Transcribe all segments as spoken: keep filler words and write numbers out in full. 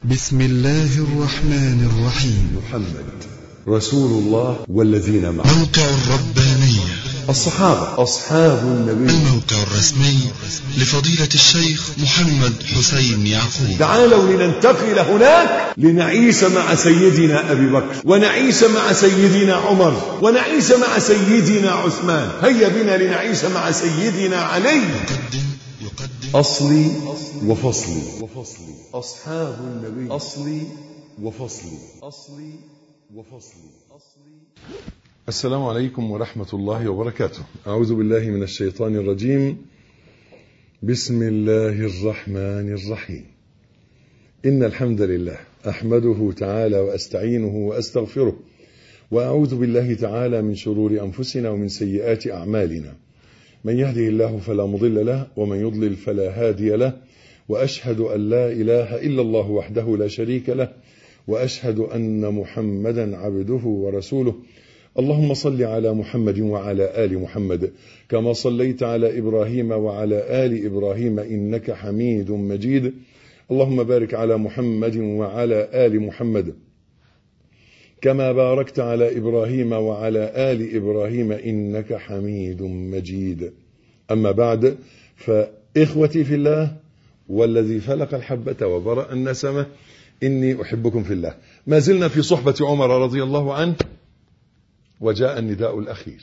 بسم الله الرحمن الرحيم. محمد رسول الله والذين معه. موقع الربانية. الصحابة أصحاب النبي. الموقع الرسمي لفضيلة الشيخ محمد حسين يعقوب. تعالوا لننتقل هناك لنعيش مع سيدنا أبي بكر، ونعيش مع سيدنا عمر، ونعيش مع سيدنا عثمان. هيا بنا لنعيش مع سيدنا علي. يقدم يقدم أصلي وفصلي. وفصلي أصحاب النبي. أصلي وفصلي. أصلي وفصلي. السلام عليكم ورحمة الله وبركاته. أعوذ بالله من الشيطان الرجيم. بسم الله الرحمن الرحيم. إن الحمد لله أحمده تعالى وأستعينه وأستغفره، وأعوذ بالله تعالى من شرور أنفسنا ومن سيئات أعمالنا. من يهده الله فلا مضل له، ومن يضلل فلا هادي له، وأشهد أن لا إله إلا الله وحده لا شريك له، وأشهد أن محمدا عبده ورسوله. اللهم صل على محمد وعلى آل محمد كما صليت على إبراهيم وعلى آل إبراهيم إنك حميد مجيد. اللهم بارك على محمد وعلى آل محمد كما باركت على إبراهيم وعلى آل إبراهيم إنك حميد مجيد. أما بعد، فإخوتي في الله والذي فلق الحبة وبرأ النسمة، إني أحبكم في الله. ما زلنا في صحبة عمر رضي الله عنه، وجاء النداء الأخير،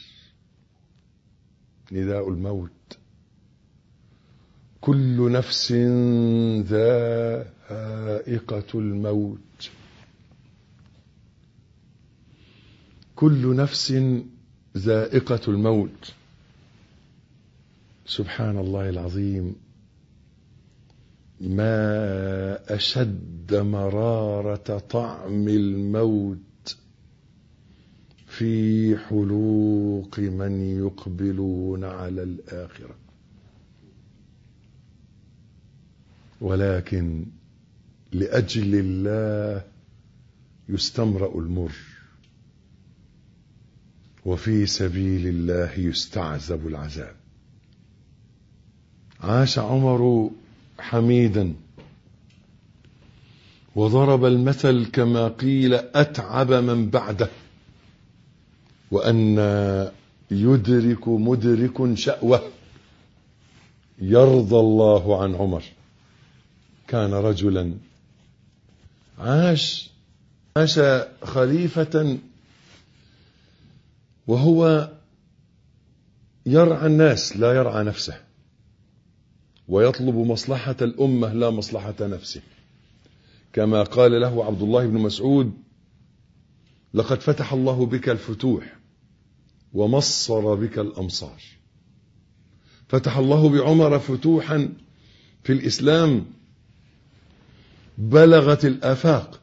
نداء الموت. كل نفس ذائقة الموت. كل نفس ذائقة الموت. سبحان الله العظيم، ما أشد مرارة طعم الموت في حلوق من يقبلون على الآخرة. ولكن لأجل الله يستمرأ المر، وفي سبيل الله يستعذب العذاب. عاش عمر حميدا، وضرب المثل كما قيل أتعب من بعده، وأن يدرك مدرك شأوة. يرضى الله عن عمر. كان رجلا عاش عاش خليفة، وهو يرعى الناس لا يرعى نفسه، ويطلب مصلحة الأمة لا مصلحة نفسه، كما قال له عبد الله بن مسعود: لقد فتح الله بك الفتوح ومصر بك الأمصار. فتح الله بعمر فتوحا في الإسلام بلغت الآفاق،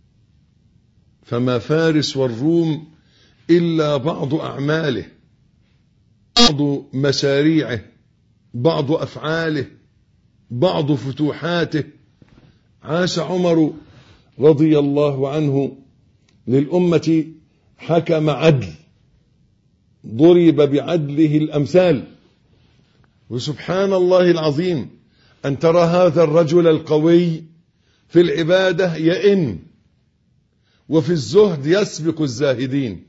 فما فارس والروم إلا بعض أعماله، بعض مشاريعه، بعض أفعاله، بعض فتوحاته. عاش عمر رضي الله عنه للأمة حكم عدل، ضرب بعدله الأمثال. وسبحان الله العظيم أن ترى هذا الرجل القوي في العبادة يئن، وفي الزهد يسبق الزاهدين،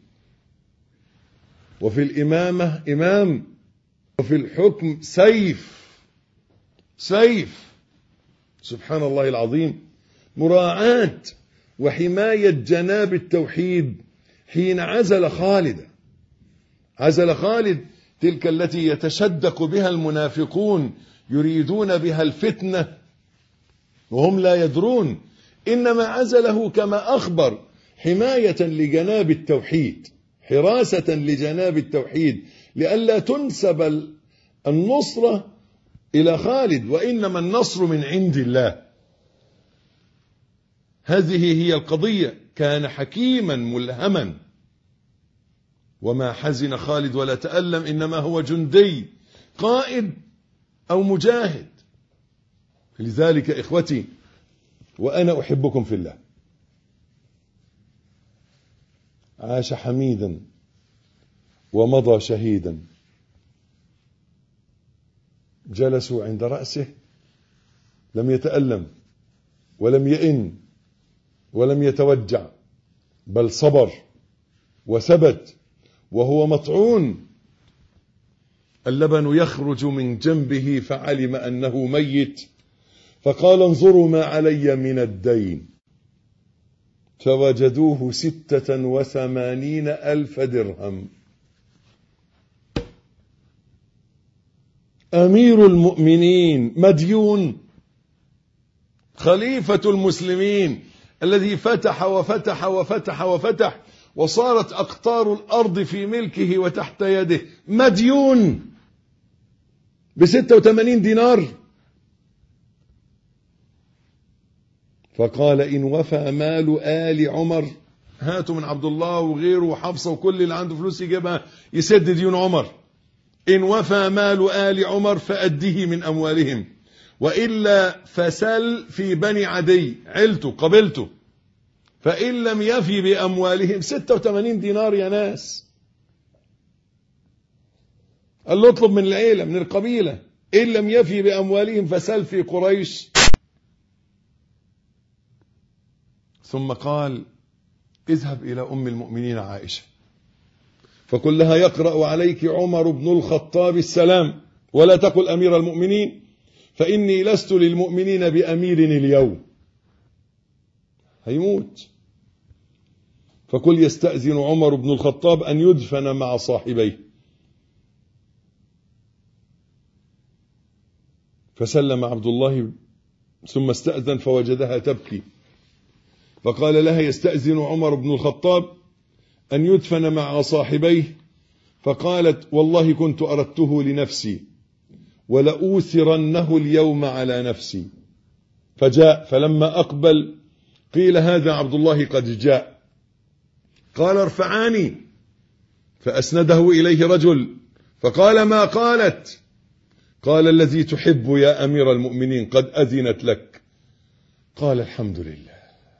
وفي الإمامة إمام، وفي الحكم سيف سيف. سبحان الله العظيم. مراعاة وحماية جناب التوحيد. حين عزل خالد عزل خالد تلك التي يتشدق بها المنافقون، يريدون بها الفتنة وهم لا يدرون، إنما عزله كما أخبر حماية لجناب التوحيد، حراسة لجناب التوحيد، لئلا تنسب النصرة إلى خالد، وإنما النصر من عند الله. هذه هي القضية. كان حكيما ملهما، وما حزن خالد ولا تألم، إنما هو جندي قائد أو مجاهد. لذلك إخوتي، وأنا أحبكم في الله، عاش حميدا ومضى شهيدا. جلسوا عند رأسه، لم يتألم ولم يئن ولم يتوجع، بل صبر وثبت وهو مطعون. اللبن يخرج من جنبه فعلم أنه ميت، فقال انظروا ما علي من الدين، فوجدوه ستة وثمانين ألف درهم. أمير المؤمنين مديون، خليفة المسلمين الذي فتح وفتح وفتح وفتح وصارت أقطار الأرض في ملكه وتحت يده، مديون بستة وثمانين دينار. فقال إن وفى مال آل عمر، هاتوا من عبد الله وغيره وحفصة وكل اللي عنده فلوس يجيبها يسد ديون عمر. إن وفى مال آل عمر فأده من أموالهم، وإلا فسل في بني عدي عيلته قبلته، فإن لم يفي بأموالهم. ستة وثمانين دينار يا ناس. قال له اطلب من العيلة من القبيلة، إن لم يفي بأموالهم فسل في قريش. ثم قال اذهب إلى أم المؤمنين عائشة فقل لها يقرأ عليك عمر بن الخطاب السلام، ولا تقل أمير المؤمنين، فإني لست للمؤمنين بأمير اليوم. هيموت. فقل يستأذن عمر بن الخطاب أن يدفن مع صاحبيه. فسلم عبد الله ثم استأذن فوجدها تبكي، فقال لها يستأذن عمر بن الخطاب أن يدفن مع صاحبيه، فقالت والله كنت أردته لنفسي ولأوثرنه اليوم على نفسي. فجاء، فلما أقبل قيل هذا عبد الله قد جاء. قال ارفعاني، فأسنده إليه رجل فقال ما قالت؟ قال الذي تحب يا أمير المؤمنين قد أذنت لك. قال الحمد لله،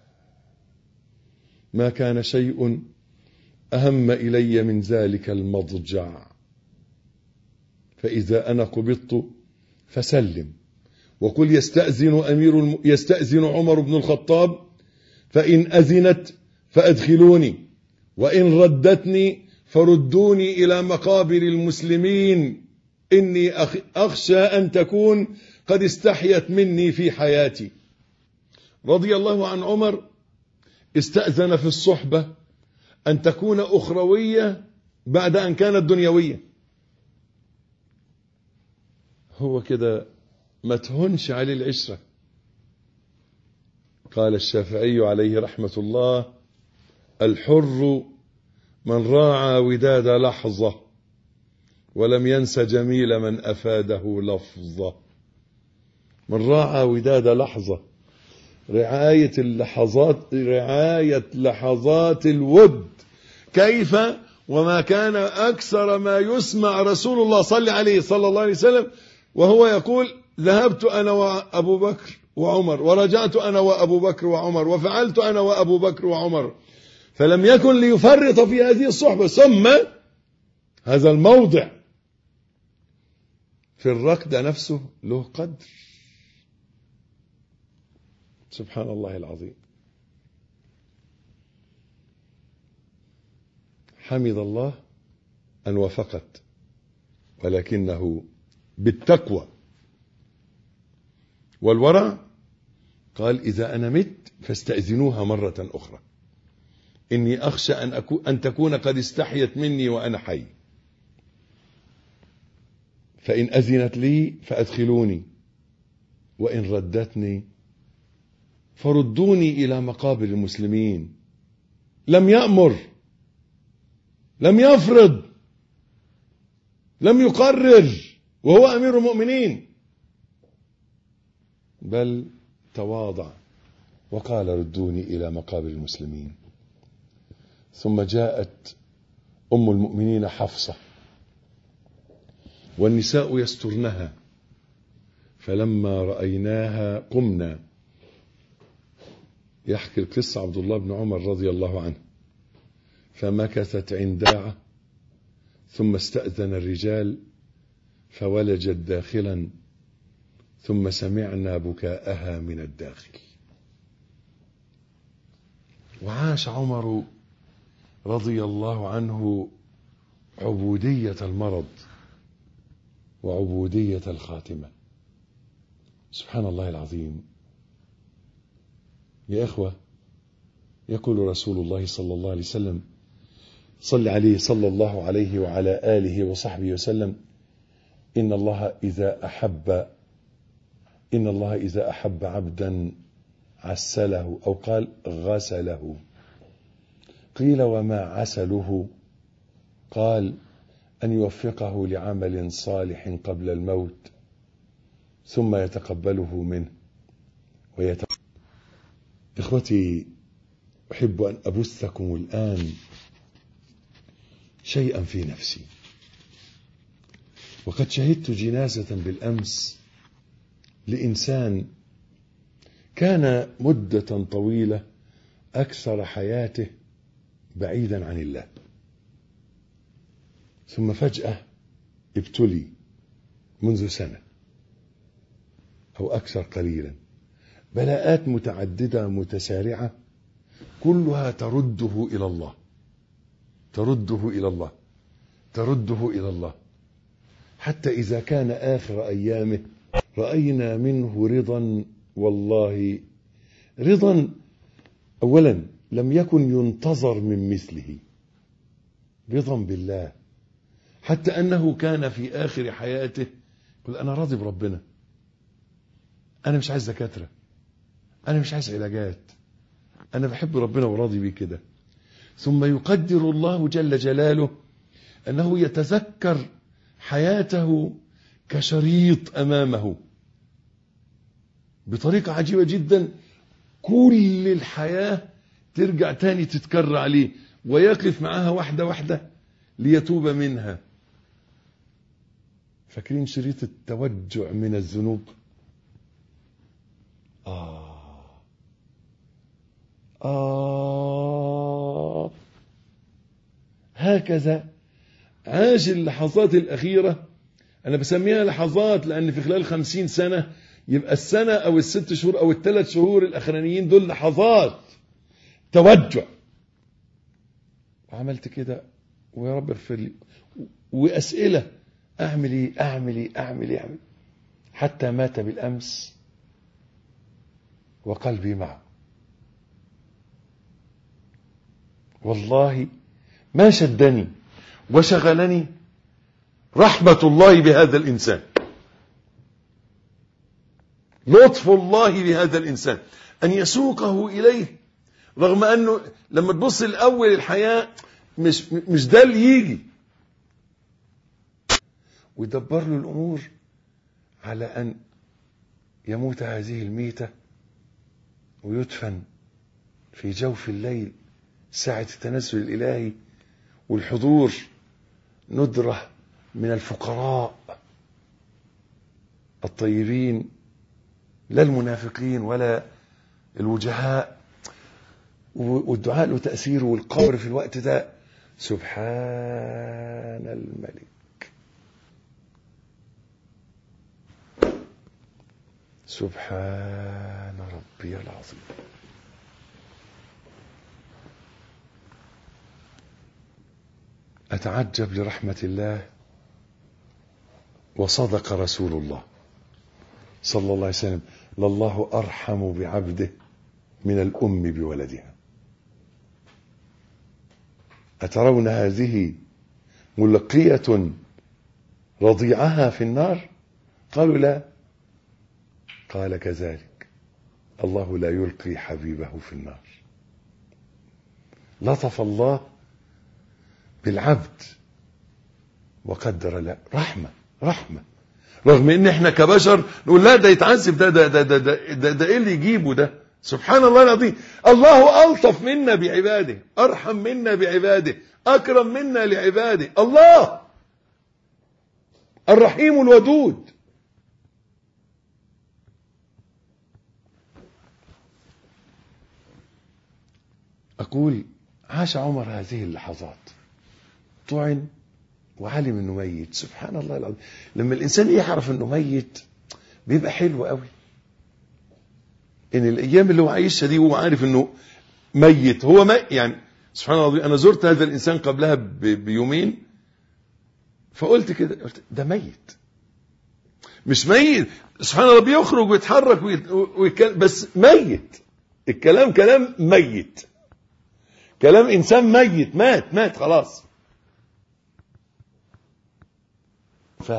ما كان شيء أهم إلي من ذلك المضجع، فإذا أنا قبضت فسلم وقل يستأذن أمير الم... يستأذن عمر بن الخطاب، فإن أذنت فأدخلوني، وإن ردتني فردوني إلى مقابر المسلمين، إني أخشى أن تكون قد استحيت مني في حياتي. رضي الله عن عمر، استأذن في الصحبة أن تكون أخروية بعد أن كانت دنيوية. هو كده ما تهنش عليه العشرة. قال الشافعي عليه رحمة الله الحر من راعى وداد لحظة ولم ينس جميل من أفاده لفظة. من راعى وداد لحظة، رعاية اللحظات، رعاية لحظات الود. كيف وما كان أكثر ما يسمع رسول الله صلى عليه صلى الله عليه وسلم وهو يقول ذهبت أنا وأبو بكر وعمر ورجعت أنا وأبو بكر وعمر وفعلت أنا وأبو بكر وعمر، فلم يكن ليفرط في هذه الصحبة. ثم هذا الموضع في الركض نفسه له قدر. سبحان الله العظيم. حمد الله أن وفقت، ولكنه بالتقوى والورع قال إذا أنا مت فاستأذنوها مرة أخرى، إني أخشى أن, أكون أن تكون قد استحيت مني وأنا حي، فإن أذنت لي فأدخلوني، وإن ردتني فردوني إلى مقابر المسلمين. لم يأمر، لم يفرض، لم يقرر وهو أمير المؤمنين، بل تواضع وقال ردوني إلى مقابر المسلمين. ثم جاءت أم المؤمنين حفصة والنساء يسترنها، فلما رأيناها قمنا. يحكي القصة عبد الله بن عمر رضي الله عنه، فمكثت عندها ثم استأذن الرجال فولجت داخلا، ثم سمعنا بكاءها من الداخل. وعاش عمر رضي الله عنه عبودية المرض وعبودية الخاتمة. سبحان الله العظيم. يا إخوة، يقول رسول الله صلى الله عليه وسلم، صل عليه صلى الله عليه وعلى آله وصحبه وسلم، إن الله إذا أحب إن الله إذا أحب عبدا عسله، أو قال غسله. قيل وما عسله؟ قال أن يوفقه لعمل صالح قبل الموت ثم يتقبله منه ويتقبل. إخوتي، أحب أن أبثكم الآن شيئا في نفسي. وقد شهدت جنازة بالأمس لإنسان كان مدة طويلة أكثر حياته بعيدا عن الله، ثم فجأة ابتلي منذ سنة أو أكثر قليلا، بلاءات متعددة متسارعة كلها ترده إلى الله ترده إلى الله ترده إلى الله حتى إذا كان آخر أيامه رأينا منه رضا، والله رضا أولا لم يكن ينتظر من مثله، رضا بالله، حتى أنه كان في آخر حياته يقول أنا راضي بربنا، أنا مش عايز دكاترة، أنا مش عايز علاجات، أنا بحب ربنا وراضي بيه كده. ثم يقدر الله جل جلاله أنه يتذكر حياته كشريط أمامه بطريقة عجيبة جدا، كل الحياة ترجع تاني تتكرر عليه ويقف معها واحدة واحدة ليتوب منها. فاكرين شريط التوجع من الذنوب؟ آه آه هكذا عاش اللحظات الأخيرة. أنا بسميها لحظات لأن في خلال خمسين سنة يبقى السنة أو الست شهور أو الثلاث شهور الأخرانيين دول لحظات توجع. وعملت كده ويا رب اغفر لي، وأسئلة أعمل إيه أعمل إيه أعمل إيه أعمل، حتى مات بالأمس وقلبي معه. والله ما شدني وشغلني رحمة الله بهذا الإنسان، لطف الله بهذا الإنسان أن يسوقه إليه، رغم أنه لما تبص الأول الحياة مش, مش ده اللي يجي، ويدبر له الأمور على أن يموت هذه الميتة ويدفن في جوف الليل ساعة التنزل الإلهي، والحضور ندرة من الفقراء الطيبين، لا المنافقين ولا الوجهاء، والدعاء له تأثير، والقبر في الوقت ده سبحان الملك سبحان ربي العظيم. أتعجب لرحمة الله. وصدق رسول الله صلى الله عليه وسلم، لله أرحم بعبده من الأم بولدها. أترون هذه ملقية رضيعها في النار؟ قالوا لا. قال كذلك الله لا يلقي حبيبه في النار. لطف الله بالعبد وقدر له رحمة رحمة، رغم ان احنا كبشر نقول لا ده يتعذب، ده ده ده ده ده, ده, ده ايه اللي يجيبه ده؟ سبحان الله العظيم. الله ألطف منا بعباده، أرحم منا بعباده، أكرم منا لعباده. الله الرحيم الودود. أقول عاش عمر هذه اللحظات، طعن وعلم انه ميت. سبحان الله العظيم. لما الانسان يعرف انه ميت بيبقى حلو قوي، ان الايام اللي هو عايشها دي هو عارف انه ميت. هو ما يعني سبحان الله. أنا زرت هذا الإنسان قبلها بيومين فقلت كده، قلت ده ميت مش ميت سبحان الله، بيخرج ويتحرك ويتكلم بس ميت. الكلام كلام ميت، كلام إنسان ميت، مات مات خلاص. ف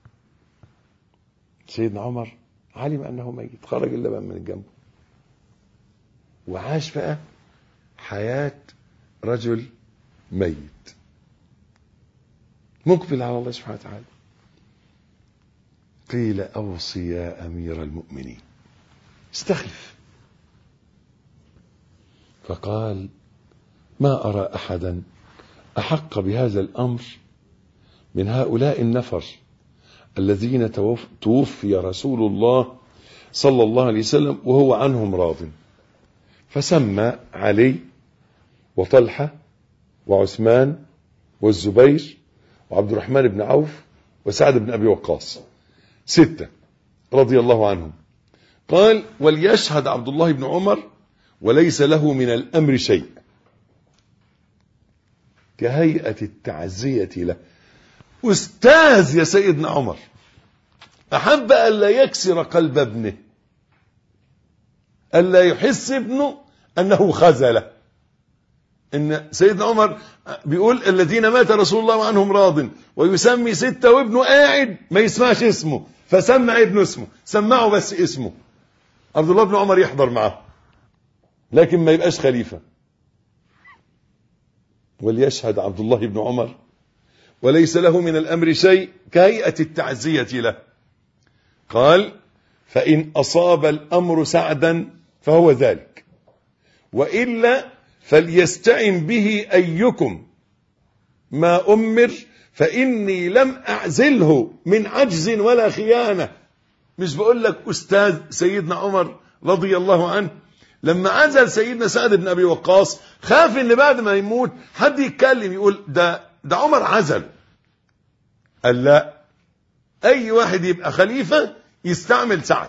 سيدنا عمر علم أنه ميت، خرج اللبن من جنبه وعاش بقى حياة رجل ميت مقبل على الله سبحانه وتعالى. قيل أوصي يا أمير المؤمنين، استخلف. فقال ما أرى أحدا أحق بهذا الأمر من هؤلاء النفر الذين توفي رسول الله صلى الله عليه وسلم وهو عنهم راض. فسمى علي وطلحة وعثمان والزبير وعبد الرحمن بن عوف وسعد بن أبي وقاص، ستة رضي الله عنهم. قال وليشهد عبد الله بن عمر وليس له من الأمر شيء، كهيئة التعزية له. أستاذ يا سيدنا عمر، أحب ألا يكسر قلب ابنه، ألا يحس ابنه أنه خذله. إن سيدنا عمر بيقول الذين مات رسول الله عنهم راض، ويسمي ستة وابنه قاعد ما يسمعش اسمه، فسمع ابنه اسمه، سمعه بس اسمه. عبد الله بن عمر يحضر معه لكن ما يبقاش خليفة. وليشهد عبد الله بن عمر وليس له من الأمر شيء، كهيئة التعزية له. قال فإن أصاب الأمر سعدا فهو ذلك، وإلا فليستعن به أيكم ما أمر، فإني لم أعزله من عجز ولا خيانة. مش بقول لك أستاذ سيدنا عمر رضي الله عنه لما عزل سيدنا سعد بن أبي وقاص خاف إن بعد ما يموت حد يتكلم يقول ده ده عمر عزل. قال لا، أي واحد يبقى خليفة يستعمل سعد،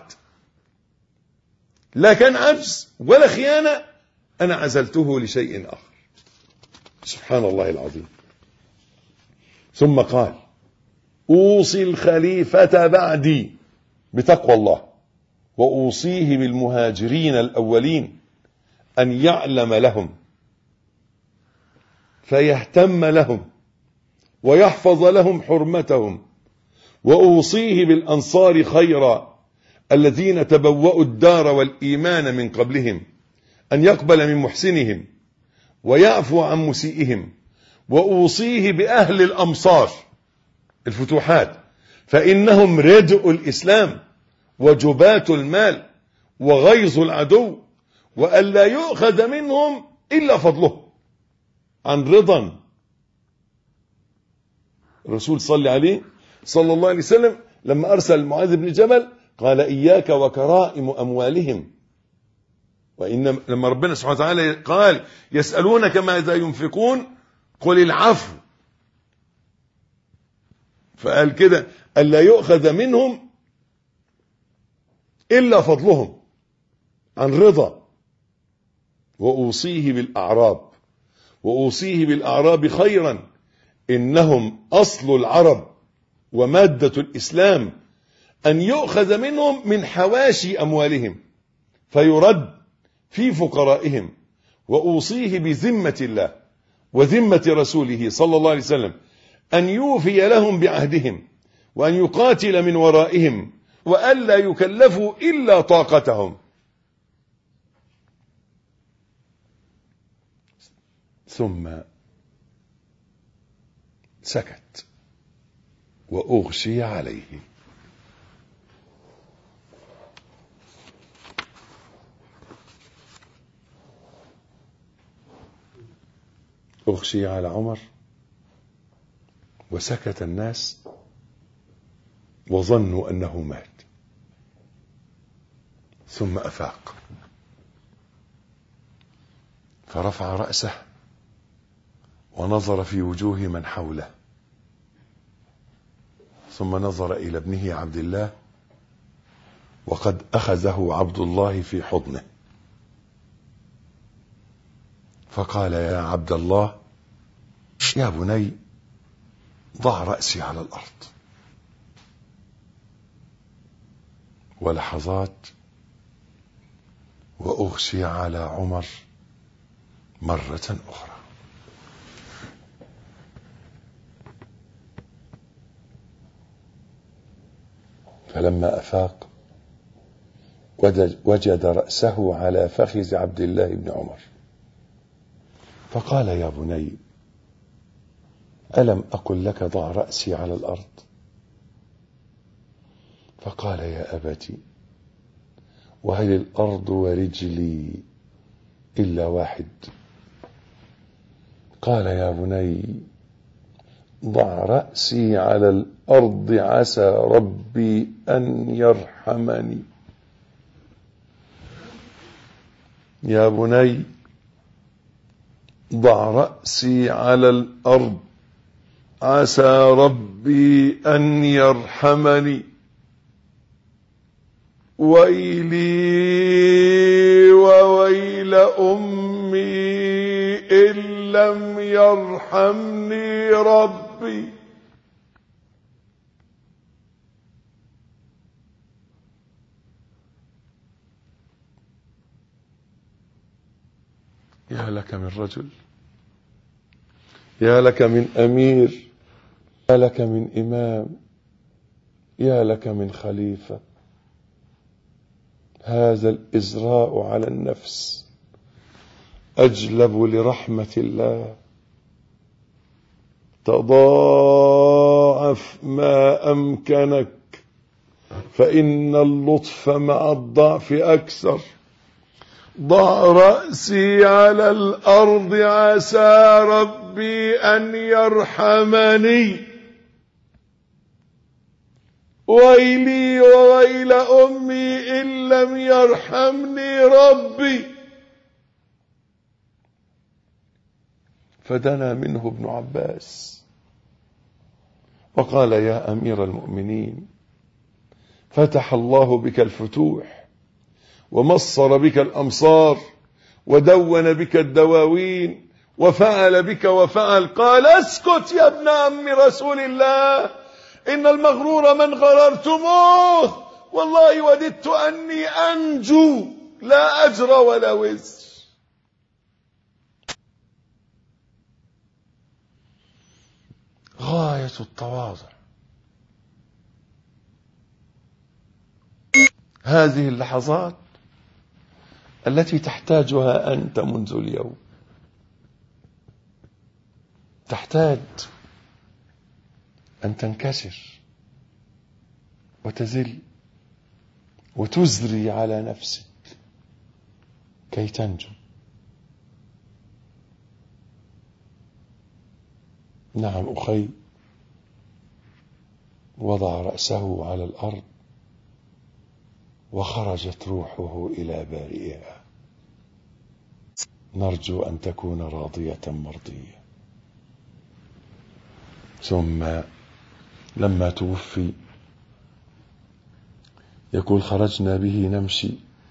لا كان عجز ولا خيانة، أنا عزلته لشيء آخر. سبحان الله العظيم. ثم قال أوصي الخليفة بعدي بتقوى الله، وأوصيه بالمهاجرين الأولين أن يعلم لهم فيهتم لهم ويحفظ لهم حرمتهم، وأوصيه بالأنصار خيرا الذين تبوأوا الدار والإيمان من قبلهم أن يقبل من محسنهم ويعفو عن مسيئهم، وأوصيه بأهل الأمصار الفتوحات فإنهم ردء الإسلام وجبات المال وغيظ العدو، وألا يؤخذ منهم إلا فضله عن رضا. الرسول صلى عليه صلى الله عليه وسلم لما أرسل معاذ بن جبل قال إياك وكرائم أموالهم. وإن لما ربنا سبحانه وتعالى قال يسألونك ماذا ينفقون قل العفو، فقال كده ألا يؤخذ منهم إلا فضلهم عن رضا. وأوصيه بالأعراب وأوصيه بالأعراب خيرا إنهم أصل العرب ومادة الإسلام، أن يؤخذ منهم من حواشي أموالهم فيرد في فقرائهم. وأوصيه بذمة الله وذمة رسوله صلى الله عليه وسلم أن يوفي لهم بعهدهم وأن يقاتل من ورائهم وألا يكلفوا إلا طاقتهم. ثم سكت وأغشي عليه. أغشي على عمر وسكت الناس وظنوا أنه مات، ثم أفاق فرفع رأسه ونظر في وجوه من حوله، ثم نظر إلى ابنه عبد الله وقد أخذه عبد الله في حضنه فقال يا عبد الله يا بني ضع رأسي على الأرض. ولحظات وأغشي على عمر مرة أخرى. فلما أفاق وجد رأسه على فخذ عبد الله بن عمر، فقال يا بني ألم أقل لك ضع رأسي على الأرض؟ فقال يا أبتي وهل الأرض ورجلي إلا واحد؟ قال يا بني ضع رأسي على الأرض عسى ربي أن يرحمني. يا بني ضع رأسي على الأرض عسى ربي أن يرحمني. ويلي وويل أمي إن لم يرحمني ربي. يا لك من رجل، يا لك من أمير، يا لك من إمام، يا لك من خليفة. هذا الإزراء على النفس أجلب لرحمة الله. تضاعف ما أمكنك فإن اللطف مع الضعف أكثر. ضع رأسي على الأرض عسى ربي أن يرحمني. ويلي وويل أمي إن لم يرحمني ربي. فدنا منه ابن عباس وقال يا أمير المؤمنين فتح الله بك الفتوح ومصر بك الأمصار ودون بك الدواوين وفعل بك وفعل. قال اسكت يا ابن عم رسول الله، إن المغرور من غررتموه، والله وددت أني أنجو لا أجر ولا وزر. غاية التواضع. هذه اللحظات التي تحتاجها أنت منذ اليوم. تحتاج أن تنكسر وتذل وتزري على نفسك كي تنجو. نعم أخي وضع رأسه على الأرض وخرجت روحه إلى بارئها. نرجو أن تكون راضية مرضية. ثم لما توفي يقول خرجنا به نمشي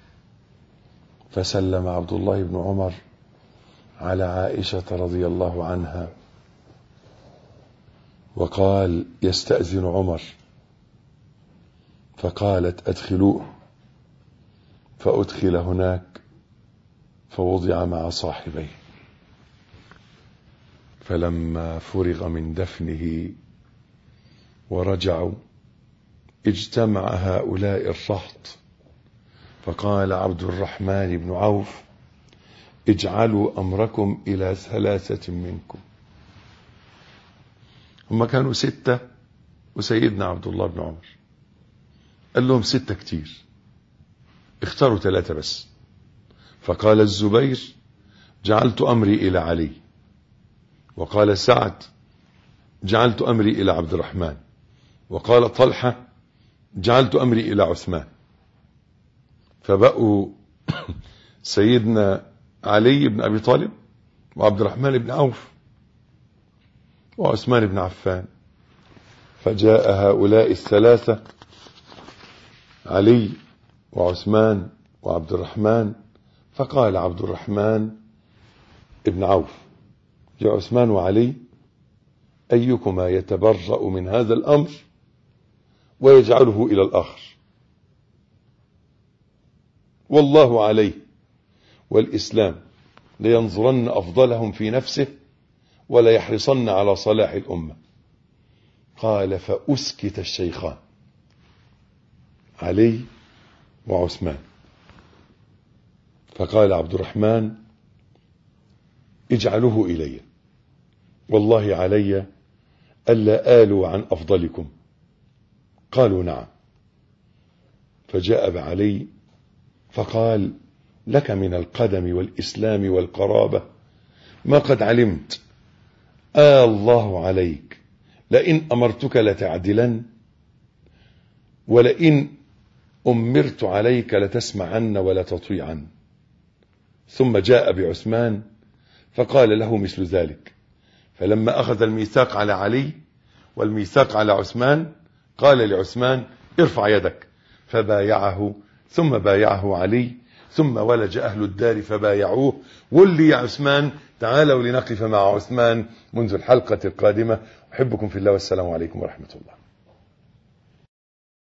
فسلم عبد الله بن عمر على عائشة رضي الله عنها وقال يستأذن عمر، فقالت أدخلوه، فأدخل هناك فوضع مع صاحبيه. فلما فرغ من دفنه ورجعوا اجتمع هؤلاء الرهط، فقال عبد الرحمن بن عوف اجعلوا أمركم إلى ثلاثة منكم. هم كانوا ستة وسيدنا عبد الله بن عمر قال لهم ستة كتير، اختاروا ثلاثة بس. فقال الزبير جعلت أمري إلى علي، وقال سعد جعلت أمري إلى عبد الرحمن، وقال طلحة جعلت أمري إلى عثمان. فبقوا سيدنا علي بن أبي طالب وعبد الرحمن بن عوف وعثمان بن عفان. فجاء هؤلاء الثلاثة علي وعثمان وعبد الرحمن، فقال عبد الرحمن ابن عوف: يا عثمان وعلي، أيكما يتبرأ من هذا الأمر ويجعله إلى الآخر؟ والله عليه والإسلام لينظرن أفضلهم في نفسه ولا يحرصن على صلاح الأمة. قال: فأسكت الشيخان علي وعثمان. فقال عبد الرحمن: اجعلوه إلي، والله علي ألا آلوا عن أفضلكم. قالوا: نعم. فجاء بعلي فقال: لك من القدم والإسلام والقرابة ما قد علمت. آه الله عليك، لئن أمرتك لتعدلن، ولئن أمرت عليك لتسمعن ولا تطيعن. ثم جاء بعثمان فقال له مثل ذلك. فلما أخذ الميثاق على علي والميثاق على عثمان قال لعثمان: ارفع يدك. فبايعه، ثم بايعه علي، ثم ولج أهل الدار فبايعوه. ولي يا عثمان، تعالوا لنقف مع عثمان منذ الحلقة القادمة. أحبكم في الله، والسلام عليكم ورحمة الله.